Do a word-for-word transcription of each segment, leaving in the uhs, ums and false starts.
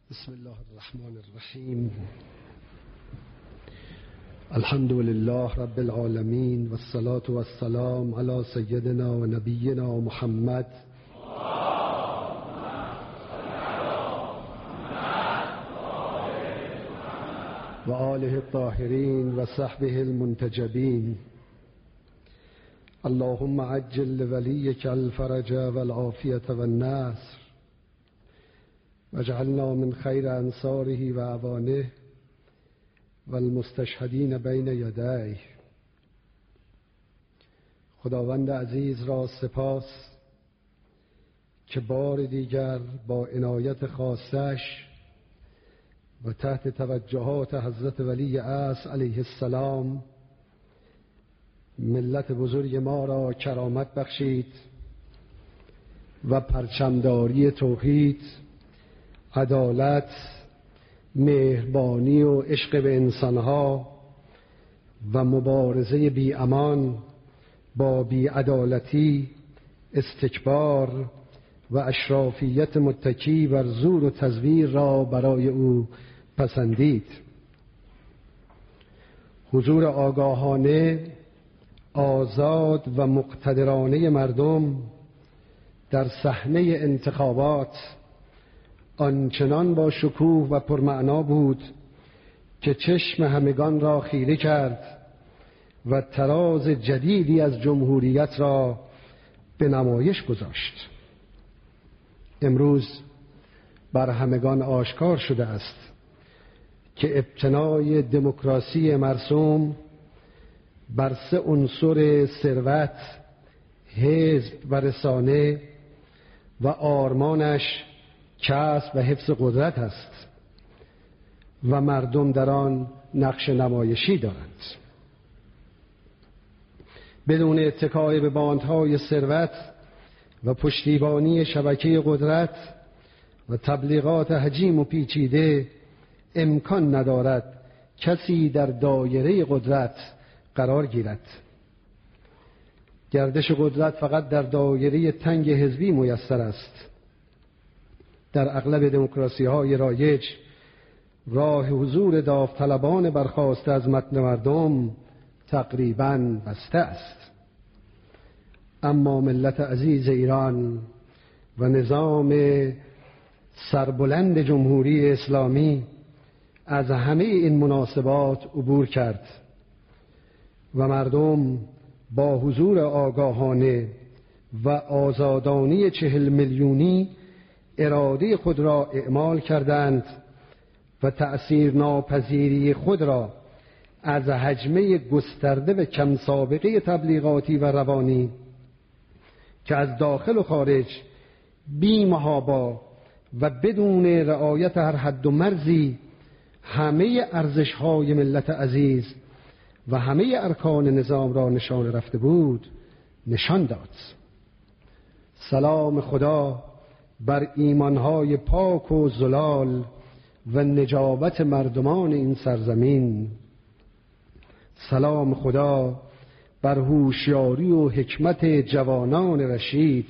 بسم الله الرحمن الرحیم. الحمد لله رب العالمین والصلاة والسلام علی سیدنا و نبینا محمد و آله الطاهرین و صحبه المنتجبین. اللهم عجل لولیک الفرج والعافیة والنصر واجعلنا من خیر انصاره و اعوانه والمستشهدین بین یدیه. خداوند عزیز را سپاس که بار دیگر با عنایت خاصش و تحت توجهات حضرت ولی عصر علیه السلام ملت بزرگ ما را کرامت بخشید و پرچمداری توحید، عدالت، مهربانی و عشق به انسانها و مبارزه بی امان با بی‌عدالتی، استکبار و اشرافیت متکی بر زور و تزویر را برای او پسندید. حضور آگاهانه، آزاد و مقتدرانه مردم در صحنه انتخابات آنچنان با شکوه و پرمعنا بود که چشم همگان را خیره کرد و تراز جدیدی از جمهوریت را به نمایش گذاشت. امروز بر همگان آشکار شده است که ابتنای دموکراسی مرسوم بر سه عنصر ثروت، حزب و رسانه و آرمانش کسب و حفظ قدرت است و مردم در آن نقش نمایشی دارند. بدون اتکای به باندهای ثروت و پشتیبانی شبکه قدرت و تبلیغات حجیم و پیچیده امکان ندارد کسی در دایره قدرت قرار گیرد. گردش قدرت فقط در دایره تنگ حزبی میسر است. در اغلب دموکراسی‌های رایج راه حضور داوطلبان برخاسته از متن مردم تقریباً بسته است. اما ملت عزیز ایران و نظام سربلند جمهوری اسلامی از همه این مناسبات عبور کرد و مردم با حضور آگاهانه و آزادانه چهل میلیونی اراده خود را اعمال کردند و تأثیر ناپذیری خود را از حجمه گسترده و کم سابقه تبلیغاتی و روانی که از داخل و خارج بی محابا و بدون رعایت هر حد و مرزی همه ارزش‌های ملت عزیز و همه ارکان نظام را نشان رفته بود نشان داد. سلام خدا بر ایمانهای پاک و زلال و نجابت مردمان این سرزمین. سلام خدا بر هوشیاری و حکمت جوانان رشید.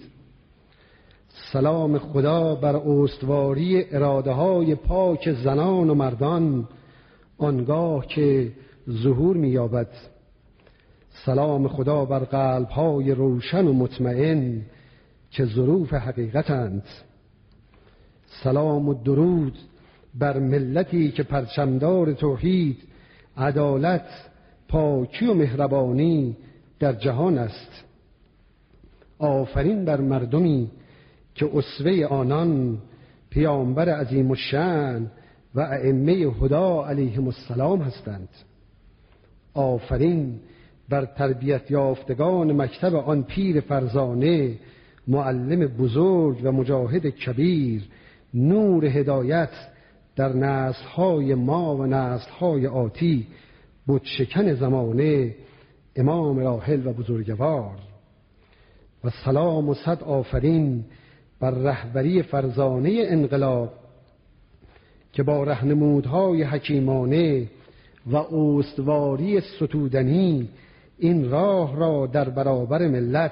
سلام خدا بر استواری اراده های پاک زنان و مردان آنگاه که ظهور می‌یابد. سلام خدا بر قلب های روشن و مطمئن که ظروف حقیقتند. سلام و درود بر ملتی که پرچمدار توحید، عدالت، پاکی و مهربانی در جهان است. آفرین بر مردمی که اسوه آنان پیامبر عظیم الشأن و ائمه هدا علیهم السلام هستند. آفرین بر تربیت یافتگان مکتب آن پیر فرزانه، معلم بزرگ و مجاهد کبیر، نور هدایت در نسل‌های ما و نسل‌های آتی، بتشکن زمانه، امام راحل و بزرگوار. و سلام و صد آفرین بر رهبری فرزانه انقلاب که با راهنمودهای حکیمانه و استواری ستودنی این راه را در برابر ملت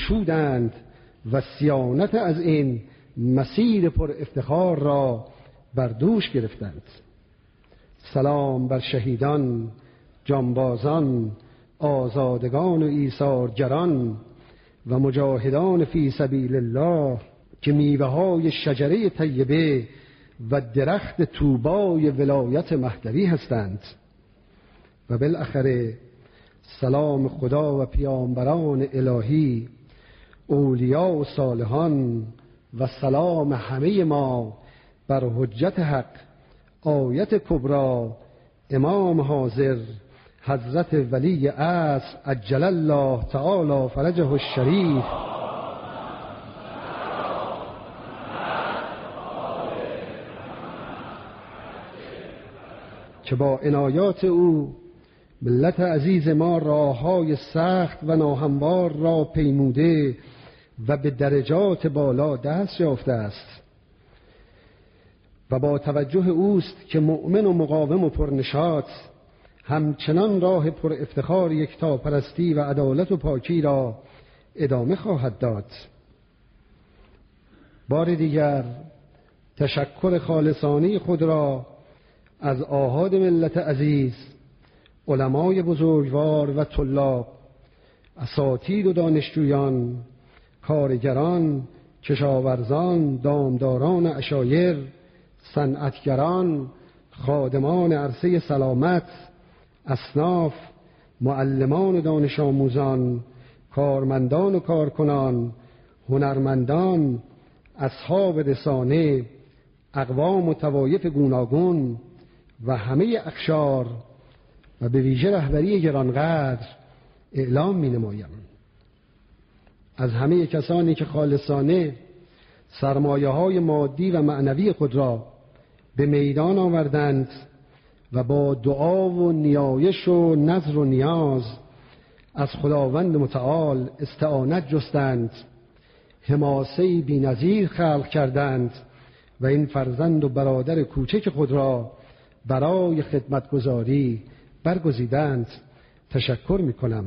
گشودند و صیانت از این مسیر پر افتخار را بر دوش گرفتند. سلام بر شهیدان، جانبازان، آزادگان و ایثارگران و مجاهدان فی سبیل الله که میوه های شجره طیبه و درخت طوبای ولایت مهدوی هستند. و بالاخره سلام خدا و پیامبران الهی، اولیا و صالحان و سلام همه ما بر حجت حق، آیت کبرا، امام حاضر، حضرت ولی عصر عجل الله تعالی فرجه الشریف که با عنایات او ملت عزیز ما راههای سخت و ناهموار را پیموده و به درجات بالا دست یافته است و با توجه اوست که مؤمن و مقاوم و پرنشاط همچنان راه پر افتخار یکتاپرستی و عدالت و پاکی را ادامه خواهد داد. بار دیگر تشکر خالصانه خود را از آحاد ملت عزیز، علمای بزرگوار و طلاب، اساتید و دانشجویان، کارگران، کشاورزان، دامداران عشایر، صنعتگران، خادمان عرصه سلامت، اصناف، معلمان و دانش آموزان، کارمندان و کارکنان، هنرمندان، اصحاب رسانه، اقوام و طوایف گوناگون و همه اقشار و به ویژه رهبری گرانقدر اعلام می نمایم از همه کسانی که خالصانه سرمایه های مادی و معنوی خود را به میدان آوردند و با دعا و نیایش و نذر و نیاز از خداوند متعال استعانت جستند، حماسه‌ای بی‌نظیر خلق کردند و این فرزند و برادر کوچک خود را برای خدمتگزاری برگزیدند. تشکر می‌کنم.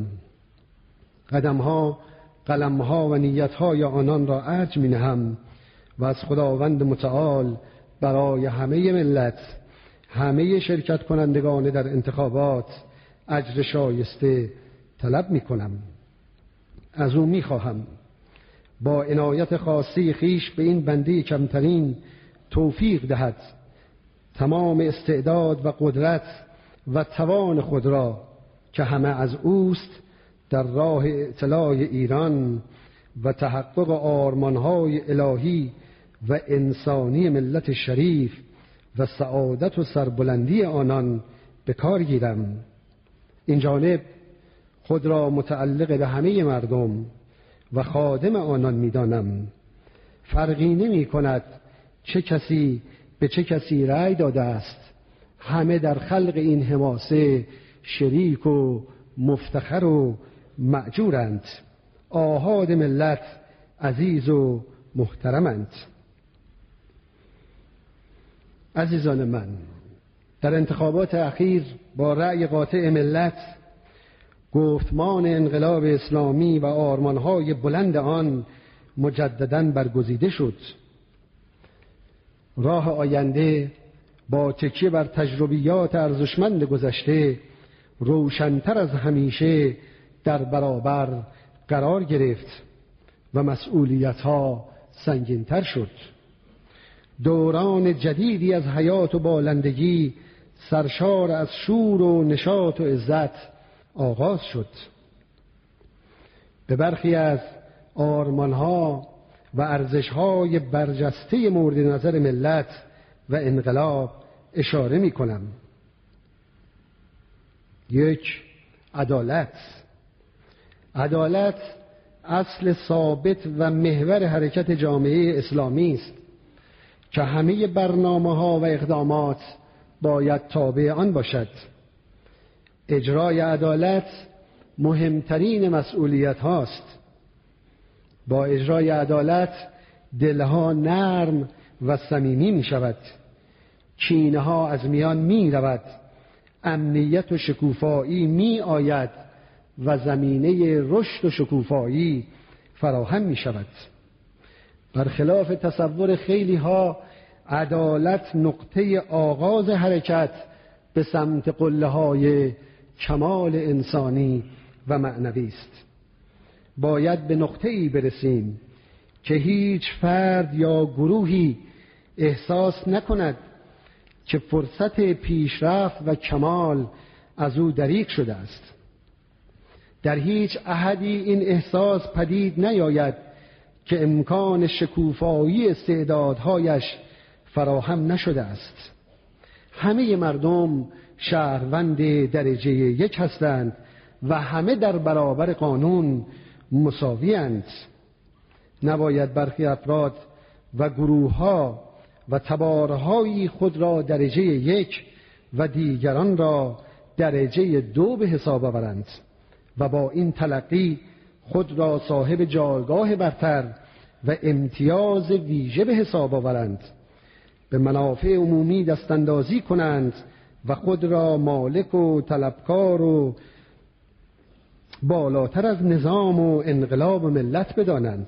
قدم‌ها، قلم‌ها و نیت‌های آنان را ارج می‌نهم و از خداوند متعال برای همه ملت، همه شرکت کنندگان در انتخابات اجر شایسته طلب می‌کنم. از او می‌خواهم با عنایت خاصی خیش به این بنده کمترین توفیق دهد تمام استعداد و قدرت و توان خود را که همه از اوست در راه اطلاع ایران و تحقق آرمان‌های الهی و انسانی ملت شریف و سعادت و سربلندی آنان به کار گیرم. این جانب خود را متعلق به همه مردم و خادم آنان می‌دانم. فرقی نمی‌کند چه کسی به چه کسی رأی داده است. همه در خلق این حماسه شریک و مفتخر و مأجورند. آحاد ملت عزیز و محترمند. عزیزان من، در انتخابات اخیر با رأی قاطع ملت گفتمان انقلاب اسلامی و آرمانهای بلند آن مجدداً برگزیده شد. راه آینده با تکیه بر تجربیات ارزشمند گذشته روشن‌تر از همیشه در برابر قرار گرفت و مسئولیت‌ها سنگین‌تر شد. دوران جدیدی از حیات و بالندگی سرشار از شور و نشاط و عزت آغاز شد. به برخی از آرمان‌ها و ارزش‌های برجسته مورد نظر ملت و انقلاب اشاره می‌کنم. یک، عدالت. عدالت اصل ثابت و محور حرکت جامعه اسلامی است که همه برنامه‌ها و اقدامات باید تابع آن باشد. اجرای عدالت مهمترین مسئولیت هاست. با اجرای عدالت دلها نرم و صمیمی می شود، کینه ها از میان می رود، امنیت و شکوفایی می آید و زمینه رشد و شکوفایی فراهم می شود. برخلاف تصور خیلی ها عدالت نقطه آغاز حرکت به سمت قله‌های کمال انسانی و معنوی است. باید به نقطه‌ای برسیم که هیچ فرد یا گروهی احساس نکند که فرصت پیشرفت و کمال از او دریغ شده است. در هیچ احدی این احساس پدید نیاید که امکان شکوفایی استعدادهایش فراهم نشده است. همه مردم شهروند درجه یک هستند و همه در برابر قانون مساوی‌اند. نباید برخی افراد و گروه‌ها و تبارهایی خود را درجه یک و دیگران را درجه دو به حساب آورند و با این تلقی خود را صاحب جایگاه برتر و امتیاز ویژه به حساب آورند، به منافع عمومی دستاندازی کنند و خود را مالک و طلبکار و بالاتر از نظام و انقلاب ملت بدانند.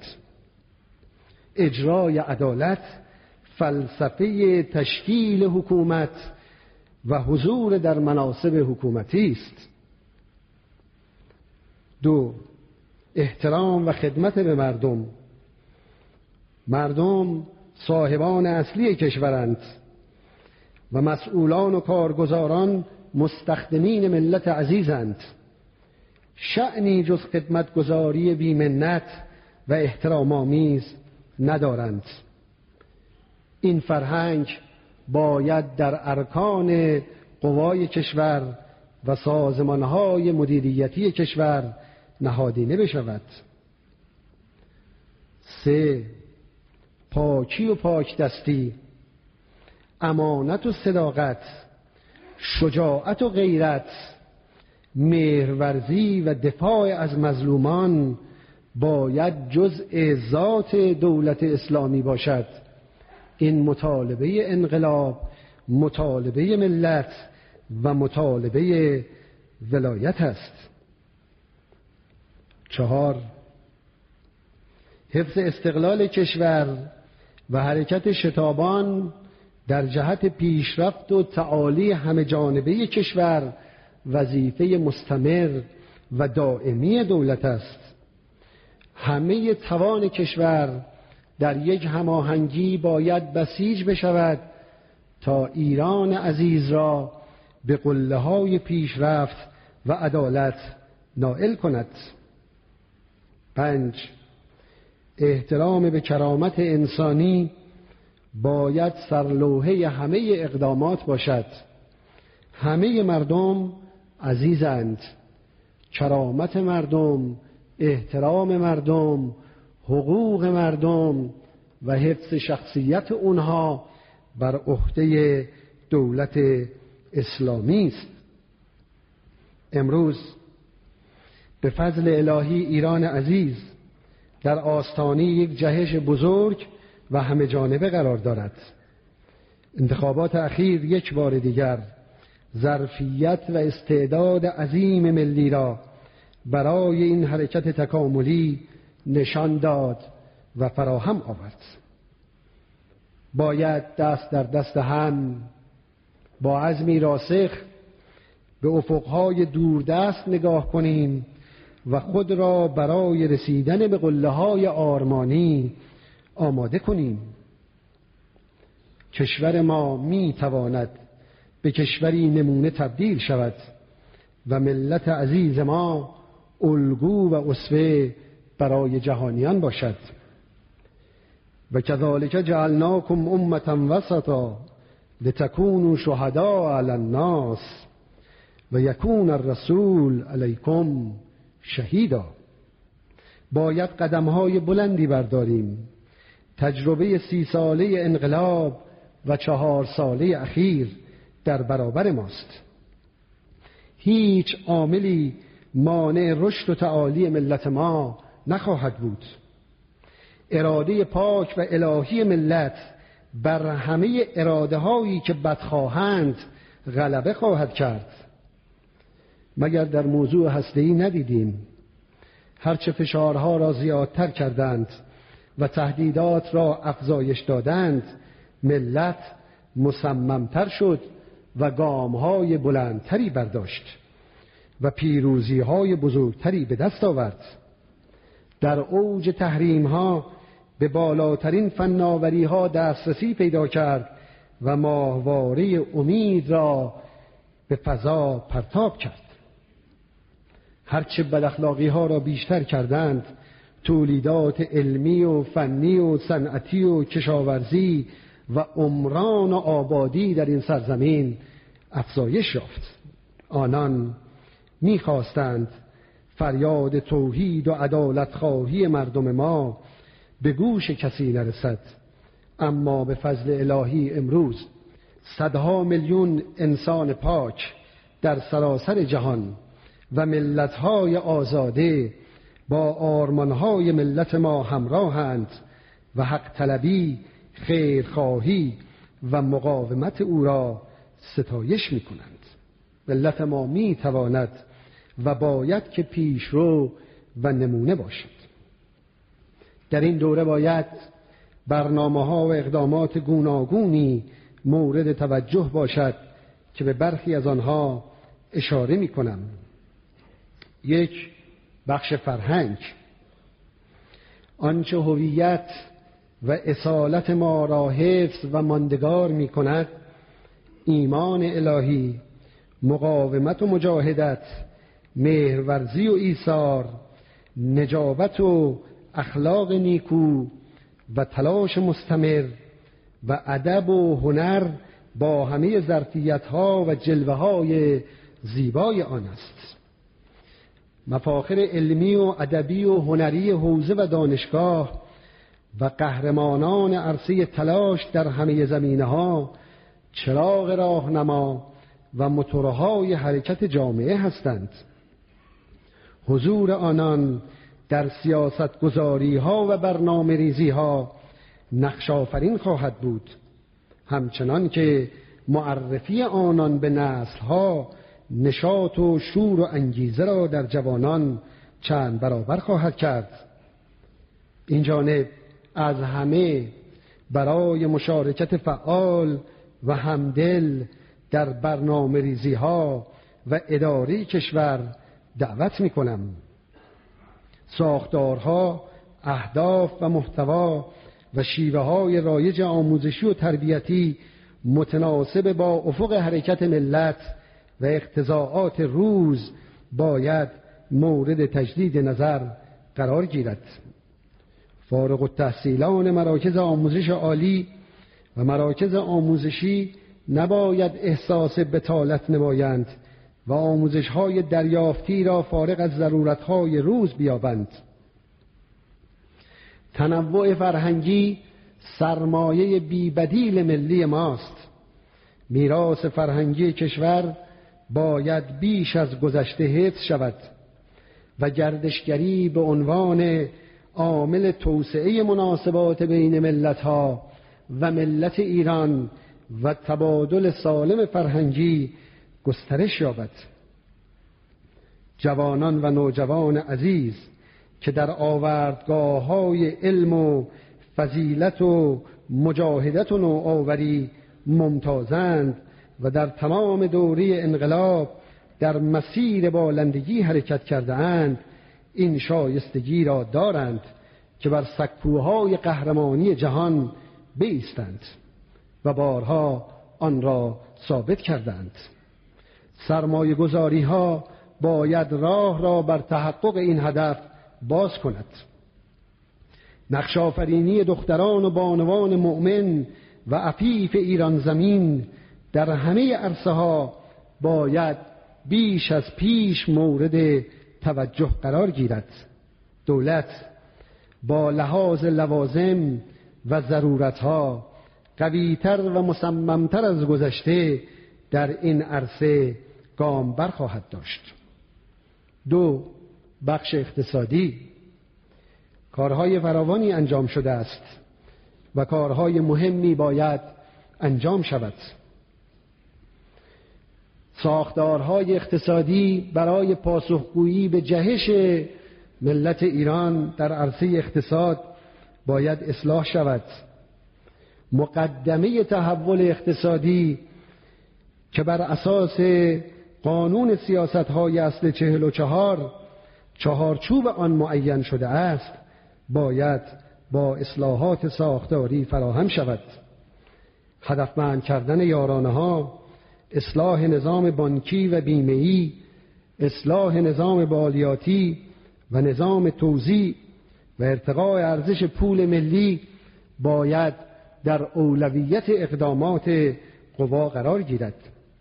اجرای عدالت فلسفه تشکیل حکومت و حضور در مناصب حکومتی است. دو، احترام و خدمت به مردم. مردم صاحبان اصلی کشورند و مسئولان و کارگزاران مستخدمین ملت عزیزند. شأنی جز خدمتگزاری بی‌منت و احترام‌آمیز ندارند. این فرهنگ باید در ارکان قوای کشور و سازمانهای مدیریتی کشور نهادینه بشود. سه، پاکی و پاک دستی، امانت و صداقت، شجاعت و غیرت، مهرورزی و دفاع از مظلومان باید جزء ذات دولت اسلامی باشد. این مطالبه انقلاب، مطالبه ملت و مطالبه ولایت است. چهار، حفظ استقلال کشور و حرکت شتابان در جهت پیشرفت و تعالی همه جانبه کشور وظیفه مستمر و دائمی دولت است. همه توان کشور در یک هماهنگی باید بسیج بشود تا ایران عزیز را به قله‌های پیشرفت و عدالت نائل کند. پنج، احترام به کرامت انسانی باید سرلوحه همه اقدامات باشد. همه مردم عزیزند. کرامت مردم، احترام مردم، حقوق مردم و حفظ شخصیت اونها بر عهده دولت اسلامی است. امروز به فضل الهی ایران عزیز در آستانه یک جهش بزرگ و همه جانبه قرار دارد. انتخابات اخیر یک بار دیگر ظرفیت و استعداد عظیم ملی را برای این حرکت تکاملی نشان داد و فراهم آورد. باید دست در دست هم با عزمی راسخ به افقهای دوردست نگاه کنیم و خود را برای رسیدن به قله‌های آرمانی آماده کنیم. کشور ما می تواند به کشوری نمونه تبدیل شود و ملت عزیز ما الگو و اسوه برای جهانیان باشد. و کذالک جعلناکم امة وسطا لتکونوا شهداء علی الناس و یکون الرسول علیکم شهیدا. باید قدم‌های بلندی برداریم. تجربه سی ساله انقلاب و چهار ساله اخیر در برابر ماست. هیچ عاملی مانع رشد و تعالی ملت ما نخواهد بود. اراده پاک و الهی ملت بر همه اراده هایی که بدخواهند غلبه خواهد کرد. مگر در موضوع هسته‌ای ندیدیم هرچه فشارها را زیادتر کردند و تهدیدات را افزایش دادند، ملت مصممتر شد و گامهای بلندتری برداشت و پیروزیهای بزرگتری به دست آورد. در اوج تحریمها به بالاترین فناوریها دسترسی پیدا کرد و ماهواره امید را به فضا پرتاب کرد. هرچه بداخلاقی ها را بیشتر کردند، تولیدات علمی و فنی و صنعتی و کشاورزی و عمران و آبادی در این سرزمین افزایش یافت. آنان می‌خواستند فریاد توحید و عدالت خواهی مردم ما به گوش کسی نرسد، اما به فضل الهی امروز صدها میلیون انسان پاک در سراسر جهان و ملت‌های آزاده با آرمان‌های ملت ما همراهند و حق طلبی، خیرخواهی و مقاومت او را ستایش می‌کنند. ملت ما می‌تواند و باید که پیشرو و نمونه باشد. در این دوره باید برنامه‌ها و اقدامات گوناگونی مورد توجه باشد که به برخی از آنها اشاره می‌کنم. یک، بخش فرهنگ. آنچه هویت و اصالت ما را حفظ و ماندگار می‌کند، ایمان الهی، مقاومت و مجاهدت، مهرورزی و ایثار، نجابت و اخلاق نیکو و تلاش مستمر و ادب و هنر با همه ظرفیت‌ها و جلوه‌های زیبای آن است. مفاخر علمی و ادبی و هنری حوزه و دانشگاه و قهرمانان عرصه تلاش در همه زمینه‌ها چراغ راهنما و موتورهای حرکت جامعه هستند. حضور آنان در سیاست گذاری ها و برنامه ریزی ها نقش آفرین خواهد بود، همچنان که معرفی آنان به نسل ها نشاط و شور و انگیزه را در جوانان چند برابر خواهد کرد. این جانب از همه برای مشارکت فعال و همدل در برنامه ریزی ها و اداره کشور دعوت می کنم. ساختارها، اهداف و محتوا و شیوه های رایج آموزشی و تربیتی متناسب با افق حرکت ملت و اقتضاعات روز باید مورد تجدید نظر قرار گیرد. فارغ التحصیلان مراکز آموزش عالی و مراکز آموزشی نباید احساس بطالت نمایند و آموزش‌های دریافتی را فارغ از ضرورت‌های روز بیابند. تنوع فرهنگی سرمایه بی‌بدیل ملی ماست. میراث فرهنگی کشور باید بیش از گذشته حفظ شود و گردشگری به عنوان عامل توسعه مناسبات بین ملت‌ها و ملت ایران و تبادل سالم فرهنگی گسترش یابد. جوانان و نوجوان عزیز که در آوردگاه‌های علم و فضیلت و مجاهدت و نوآوری ممتازند و در تمام دوره انقلاب در مسیر بالندگی حرکت کرده اند، این شایستگی را دارند که بر سکوهای قهرمانی جهان بایستند و بارها آن را ثابت کردند. سرمایه گذاری ها باید راه را بر تحقق این هدف باز کند. نقش آفرینی دختران و بانوان مؤمن و عفیف ایران زمین در همه عرصه ها باید بیش از پیش مورد توجه قرار گیرد. دولت با لحاظ لوازم و ضرورتها قوی‌تر و مصمم‌تر از گذشته در این عرصه گام برخواهد داشت. دو، بخش اقتصادی. کارهای فراوانی انجام شده است و کارهای مهمی باید انجام شود. ساختارهای اقتصادی برای پاسخگویی به جهش ملت ایران در عرصه اقتصاد باید اصلاح شود. مقدمه تحول اقتصادی که بر اساس قانون سیاست‌های اصل چهل و چهار چهارچوب آن معین شده است باید با اصلاحات ساختاری فراهم شود. هدفمند کردن یارانه‌ها، اصلاح نظام بانکی و بیمه‌ای، اصلاح نظام مالیاتی و نظام توزیع و ارتقاء ارزش پول ملی باید در اولویت اقدامات قوا قرار گیرد.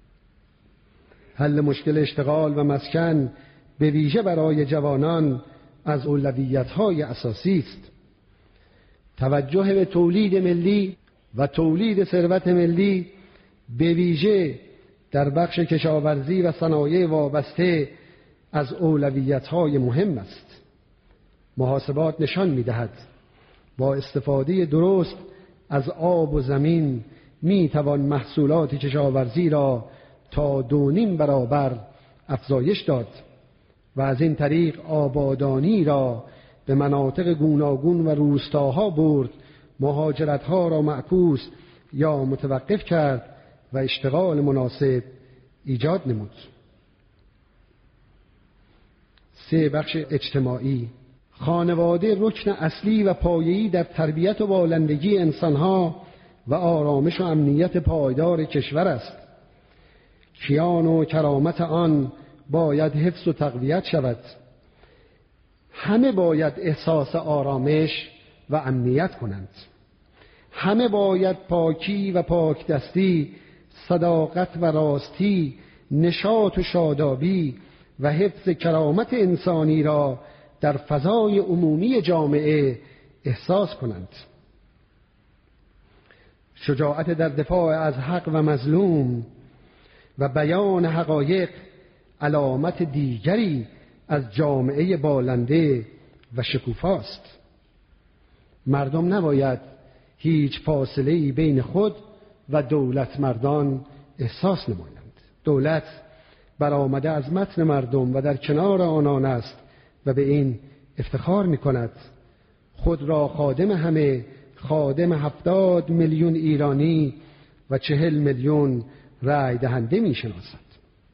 حل مشکل اشتغال و مسکن به ویژه برای جوانان از اولویت‌های اساسی است. توجه به تولید ملی و تولید ثروت ملی به ویژه در بخش کشاورزی و صنایع وابسته از اولویت‌های مهم است. محاسبات نشان می‌دهد با استفاده درست از آب و زمین می‌توان محصولات کشاورزی را تا دو نیم برابر افزایش داد و از این طریق آبادانی را به مناطق گوناگون و روستاها برد، مهاجرت‌ها را معکوس یا متوقف کرد و اشتغال مناسب ایجاد نمود. سه، بخش اجتماعی. خانواده رکن اصلی و پایه‌ای در تربیت و بالندگی انسان‌ها و آرامش و امنیت پایدار کشور است. کیان و کرامت آن باید حفظ و تقویت شود. همه باید احساس آرامش و امنیت کنند. همه باید پاکی و پاکدستی، صداقت و راستی، نشاط و شادابی و حفظ کرامت انسانی را در فضای عمومی جامعه احساس کنند. شجاعت در دفاع از حق و مظلوم و بیان حقایق علامت دیگری از جامعه بالنده و شکوفاست. مردم نباید هیچ فاصله‌ای بین خود و دولت مردان احساس نمایند. دولت برآمده از متن مردم و در کنار آنان است و به این افتخار می کند. خود را خادم همه، خادم هفتاد میلیون ایرانی و چهل میلیون رای دهنده می شناسد.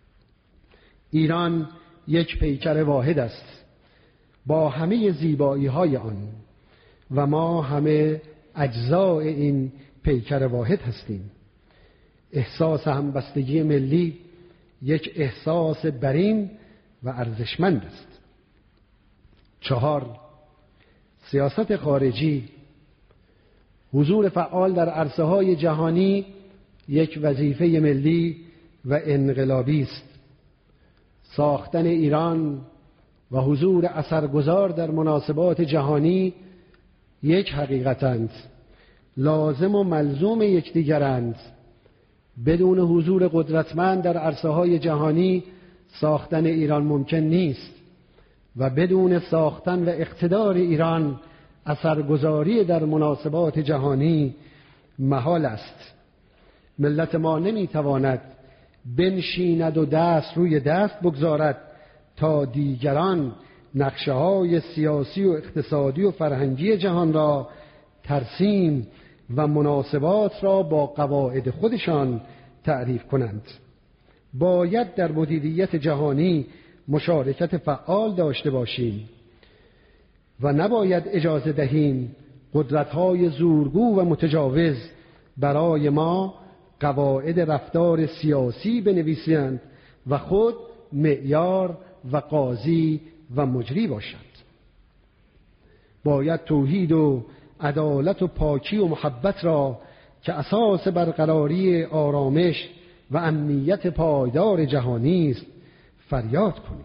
ایران یک پیکر واحد است با همه زیبایی های آن و ما همه اجزای این پیکر واحد هستیم. احساس همبستگی ملی یک احساس برین و ارزشمند است. چهار، سیاست خارجی. حضور فعال در عرصه‌های جهانی یک وظیفه ملی و انقلابی است. ساختن ایران و حضور اثرگذار در مناسبات جهانی یک حقیقتند، لازم و ملزوم یکدیگرند. بدون حضور قدرتمند در عرصه‌های جهانی ساختن ایران ممکن نیست و بدون ساختن و اقتدار ایران اثرگذاری در مناسبات جهانی محال است. ملت ما نمیتواند بنشیند و دست روی دست بگذارد تا دیگران نقشه‌های سیاسی و اقتصادی و فرهنگی جهان را ترسیم و مناسبات را با قواعد خودشان تعریف کنند. باید در مدیریت جهانی مشارکت فعال داشته باشیم و نباید اجازه دهیم قدرت‌های زورگو و متجاوز برای ما قواعد رفتار سیاسی بنویسند و خود معیار و قاضی و مجری باشند. باید توحید و عدالت و پاکی و محبت را که اساس برقراری آرامش و امنیت پایدار جهانی است فریاد کنیم.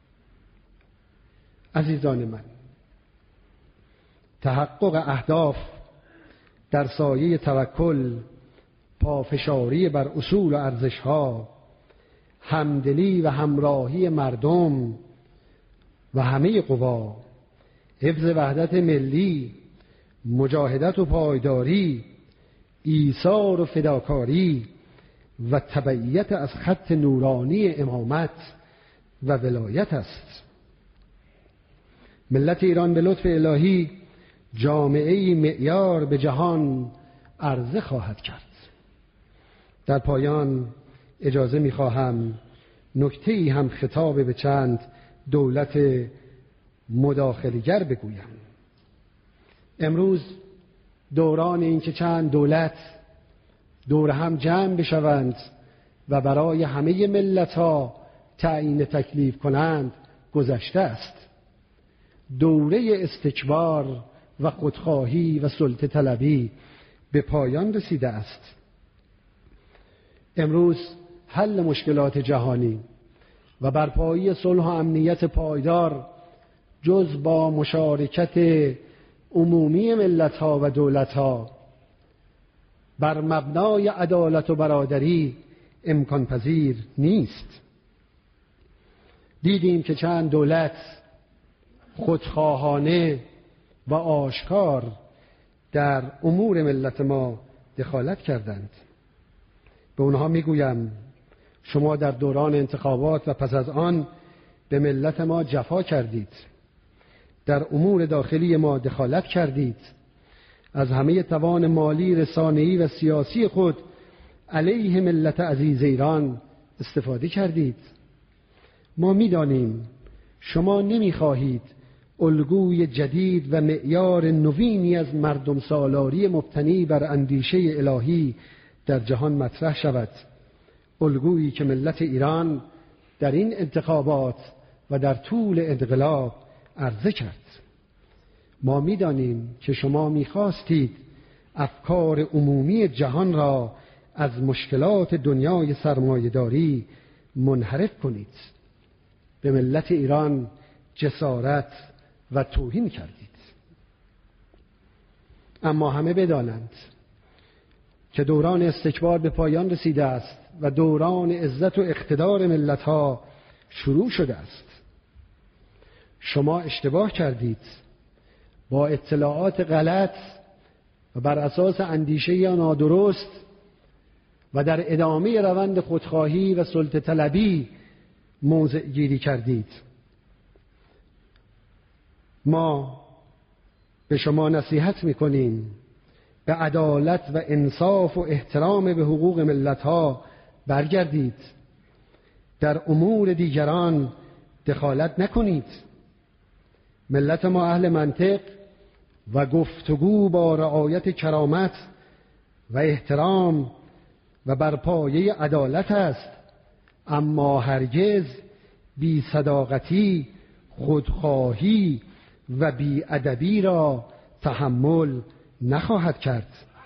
عزیزان من، تحقق اهداف در سایه توکل، پافشاری بر اصول و ارزش‌ها، همدلی و همراهی مردم و همه قوا، حفظ وحدت ملی، مجاهدت و پایداری، ایثار و فداکاری و تبعیت از خط نورانی امامت و ولایت است. ملت ایران به لطف الهی جامعه‌ای معیار به جهان عرضه خواهد کرد. در پایان اجازه می‌خواهم نکته‌ای هم خطاب به چند دولت مداخله‌گر بگویم. امروز دوران این که چند دولت دور هم جمع بشوند و برای همه ملت‌ها تعیین تکلیف کنند گذشته است. دوره استکبار و خودخواهی و سلطه طلبی به پایان رسیده است. امروز حل مشکلات جهانی و برپایی صلح و امنیت پایدار جز با مشارکت عمومی ملت‌ها و دولت‌ها بر مبنای عدالت و برادری امکان پذیر نیست. دیدیم که چند دولت خودخواهانه و آشکار در امور ملت ما دخالت کردند. به اونها میگویم شما در دوران انتخابات و پس از آن به ملت ما جفا کردید، در امور داخلی ما دخالت کردید، از همه توان مالی، رسانه‌ای و سیاسی خود علیه ملت عزیز ایران استفاده کردید. ما می‌دانیم شما نمی‌خواهید الگوی جدید و معیار نوینی از مردم سالاری مبتنی بر اندیشه الهی در جهان مطرح شود، الگویی که ملت ایران در این انتخابات و در طول انقلاب عرضه کرد. ما می‌دانیم که شما می‌خواستید افکار عمومی جهان را از مشکلات دنیای سرمایه‌داری منحرف کنید. به ملت ایران جسارت و توهین کردید. اما همه بدانند که دوران استکبار به پایان رسیده است و دوران عزت و اقتدار ملت‌ها شروع شده است. شما اشتباه کردید. با اطلاعات غلط و بر اساس اندیشه نادرست و در ادامه روند خودخواهی و سلطه طلبی موضع گیری کردید. ما به شما نصیحت می‌کنیم به عدالت و انصاف و احترام به حقوق ملت‌ها برگردید. در امور دیگران دخالت نکنید. ملت ما اهل منطق و گفتگو با رعایت کرامت و احترام و بر پایه عدالت است، اما هرگز بی صداقتی، خودخواهی و بی ادبی را تحمل نخواهد کرد.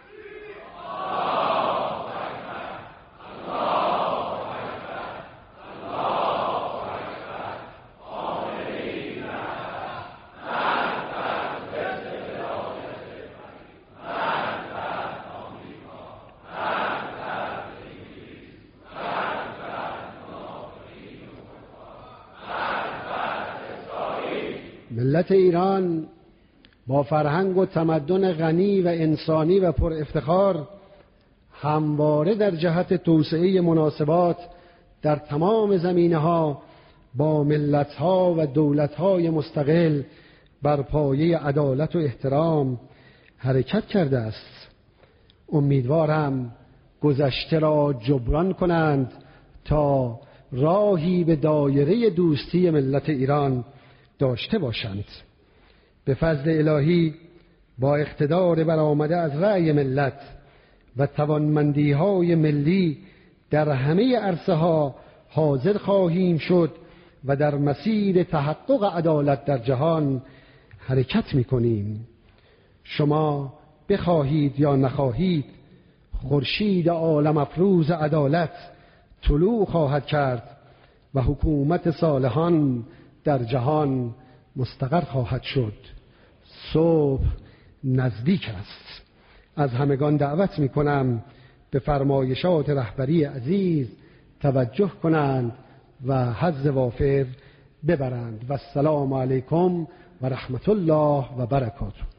ملت ایران با فرهنگ و تمدن غنی و انسانی و پر افتخار همواره در جهت توسعه مناسبات در تمام زمینه‌ها با ملت‌ها و دولت‌های مستقل بر پایه عدالت و احترام حرکت کرده است. امیدوارم گذشته را جبران کنند تا راهی به دایره دوستی ملت ایران داشته باشند. به فضل الهی با اقتدار برآمده از رأی ملت و توانمندی‌های ملی در همه عرصه‌ها حاضر خواهیم شد و در مسیر تحقق عدالت در جهان حرکت می‌کنیم. شما بخواهید یا نخواهید خورشید عالم افروز عدالت طلوع خواهد کرد و حکومت صالحان در جهان مستقر خواهد شد. صبح نزدیک است. از همگان دعوت می کنم به فرمایشات رهبری عزیز توجه کنند و حظ وافر ببرند. و السلام علیکم و رحمت الله و برکاته.